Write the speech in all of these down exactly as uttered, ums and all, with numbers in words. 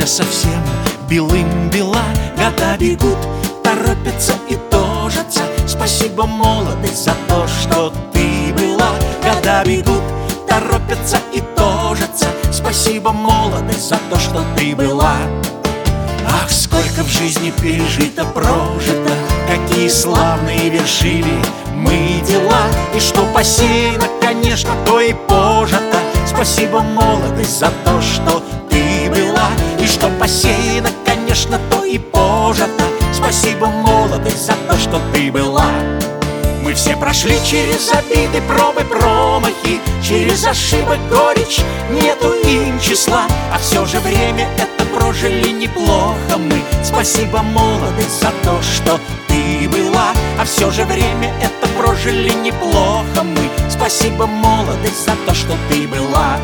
Ночка совсем белым-бела, года бегут, торопятся и тожатся. Спасибо, молодость, за то, что ты была. Года бегут, торопятся и тожатся. Спасибо, молодость, за то, что ты была. Ах, сколько в жизни пережито, прожито, какие славные вершили мы дела. И что посеяно, конечно, то и пожато. Спасибо, молодость, за то, что ты была. И что посеяно, конечно, то и пожато. Спасибо, молодость, за то, что ты была. Мы все прошли через обиды, пробы, промахи, через ошибок горечь, нету им числа. А все же время это прожили неплохо мы. Спасибо, молодость, за то, что ты была. А все же время это прожили неплохо мы. Спасибо, молодость, за то, что ты была.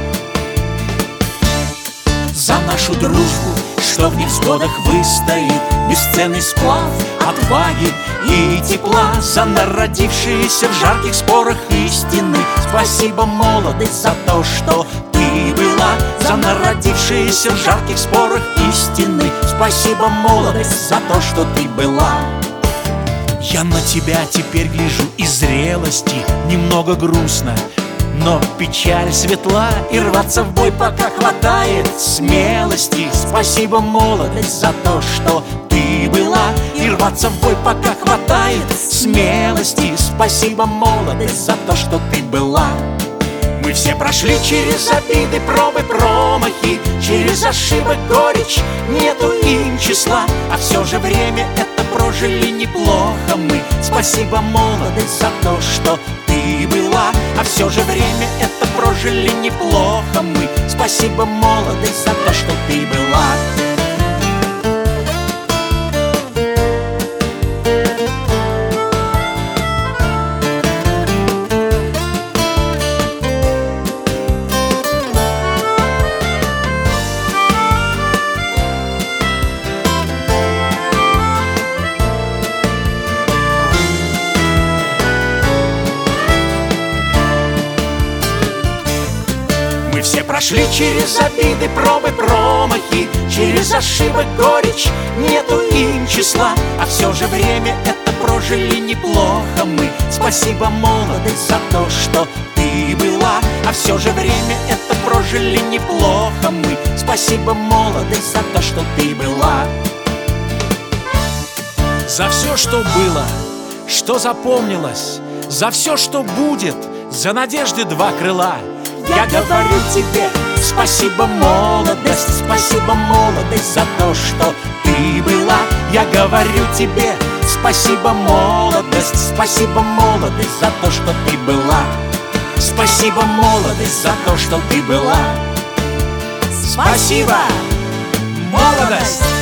За нашу дружбу, что в невзгодах выстоит, бесценный сплав отваги и тепла. За народившиеся в жарких спорах истины. Спасибо, молодость, за то, что ты была. За народившиеся в жарких спорах истины. Спасибо, молодость, за то, что ты была. Я на тебя теперь гляжу из зрелости, немного грустно, но печаль светла, и рваться в бой пока хватает смелости. Спасибо, молодость, за то, что ты была. И рваться в бой пока хватает смелости. Спасибо, молодость, за то, что ты была. Мы все прошли через обиды, пробы, промахи, через ошибок горечь, нету им числа. А все же время это прожили неплохо мы. Спасибо, молодость, за то, что ты была. А все же время это прожили неплохо мы. Спасибо, молодость, за то, что ты была. Мы все прошли через обиды, пробы, промахи, через ошибок горечь, нету им числа. А все же время это прожили неплохо мы. Спасибо, молодость, за то, что ты была. А все же время это прожили неплохо мы. Спасибо, молодость, за то, что ты была. За все, что было, что запомнилось, за все, что будет, за надежды два крыла. Я говорю тебе спасибо, молодость, спасибо, молодость, за то, что ты была. Я говорю тебе спасибо, молодость, спасибо, молодость, за то, что ты была. Спасибо, молодость, за то, что ты была. Спасибо, молодость.